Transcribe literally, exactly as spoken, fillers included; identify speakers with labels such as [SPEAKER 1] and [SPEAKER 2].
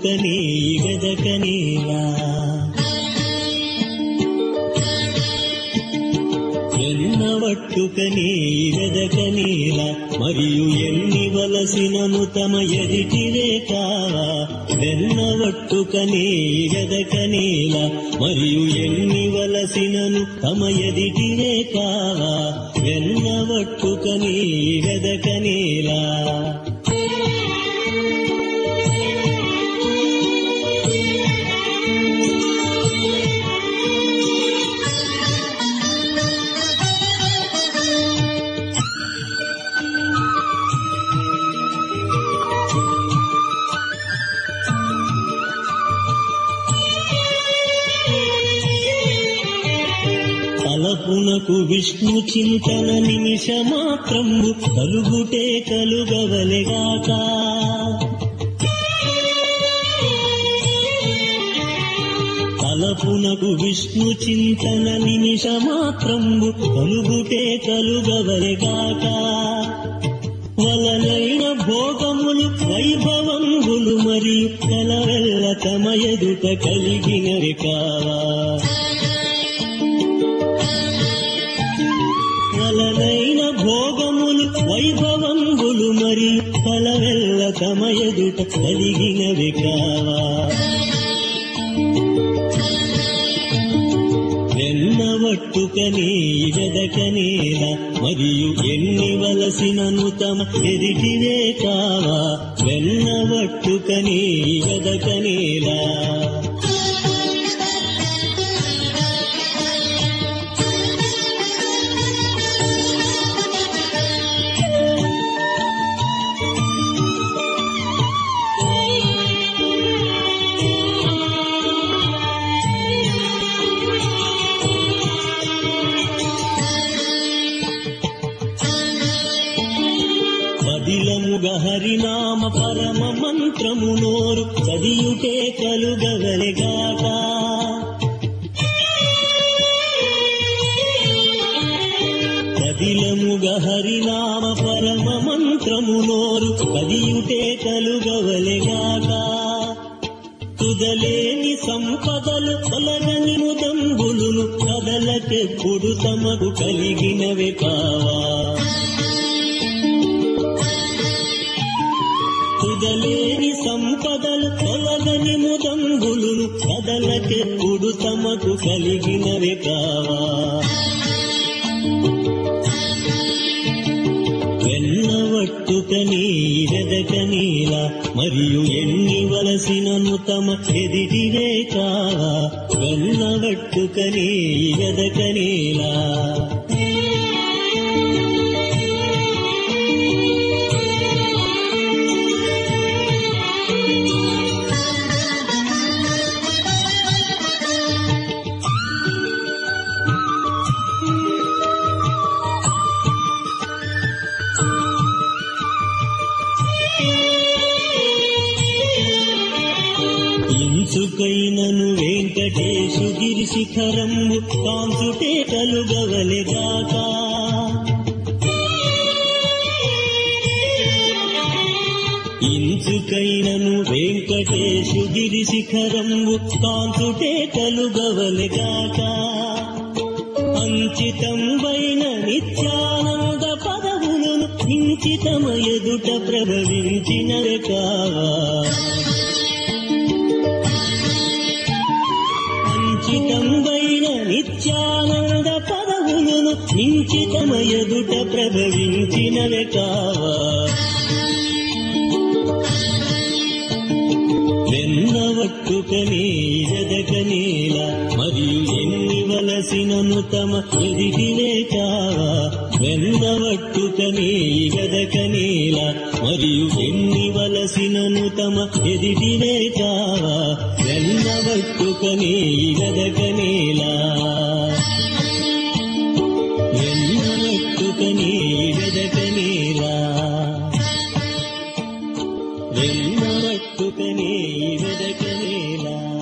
[SPEAKER 1] వెన్నవట్టుకనే వెదకనేలా వెన్నవట్టుకనే వెదకనేలా మరియు ఎన్ని వలసినను తమ ఎదిటివే కావా వెన్నవట్టుకనే వెదకనేలా మరియు ఎన్ని వలసినను తమ ఎదిటివే కావా వెన్నవట్టుకనే వెదకనేలా తలపునకు విష్ణు చింతన నిమిషమాత్రంబు కలుగుటే కలుగవలెగాక తలపునకు విష్ణు చింతన నిమిషమాత్రంబు కలుగుటే కలుగవలెగాక వలనైన భోగములు వైభవంబులు మరియు కలవెల్ల తమ ఎదుట కలిగినవి కావా వలనైన భోగములు వైభవంబులు మరియు కలవెల్ల తమ ఎదుట కలిగినవి కావా వెన్నవట్టుకనే వెదకనేలా మరియు ఎన్ని వలసినను తమ ఎదిటివే కావా వెన్నవట్టుకనే వెదకనేలా పదిలముగా హరినామ పరమ మంత్రము నోరు చదియుటే కలుగవలెగాక పదిలముగా హరినామ పరమ మంత్రము నోరు చదియుటే కలుగవలెగాక తుదలేని సంపదలు తొలగని ముదంబులును కదలకెప్పుడు తమకు కలిగినవే కావా తుదలేని సంపదలు తొలగని ముదంబులును కదలకెప్పుడు తమకు కలిగినవే కావా వెన్నవట్టుకనే వెదకనేలా మరియు ఎన్ని వలసినను తమ ఎదిటివే కావా వెన్నవట్టుకనే వెదకనేలా ఇంచుకైనను వెంకటేశు గిరి శిఖరంబు కాంచుటే కలుగవలెగాక ఇంచుకైనను వెంకటేశు గిరి శిఖరంబు కాంచుటే కలుగవలెగాక అంచితంబైన నిత్యానంద పదవులను ఇంచితమ ఎదుట ప్రభవించినవే కావా అంచితంబైన నిత్యానంద పదవులను ఇంచితమ ఎదుట ప్రభవించినవే కావా వెన్నవట్టుకనే వెదకనేలా మరియు ఎన్ని వలసినను తమ ఎదిటివే కావా వెన్నవట్టుకనే వెదకనేలా మరియు ఎన్ని వలసినను తమ ఎదిటివే కావా వెన్నవట్టుకనే వెదకనేలా వెన్నవట్టుకనే వెదకనేలా వెన్నవట్టుకనే వెదకనేలా